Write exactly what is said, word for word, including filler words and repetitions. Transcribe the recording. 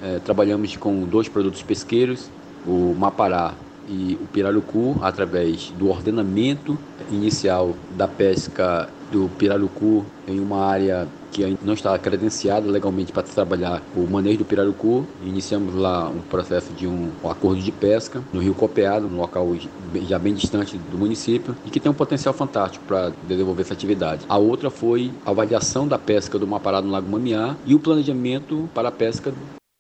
É, trabalhamos com dois produtos pesqueiros, o mapará e o pirarucu, através do ordenamento inicial da pesca do pirarucu em uma área que ainda não está credenciada legalmente para trabalhar o manejo do pirarucu. Iniciamos lá um processo de um, um acordo de pesca no Rio Copeado, num local já bem distante do município, e que tem um potencial fantástico para desenvolver essa atividade. A outra foi a avaliação da pesca do mapará no Lago Mamiá e o planejamento para a pesca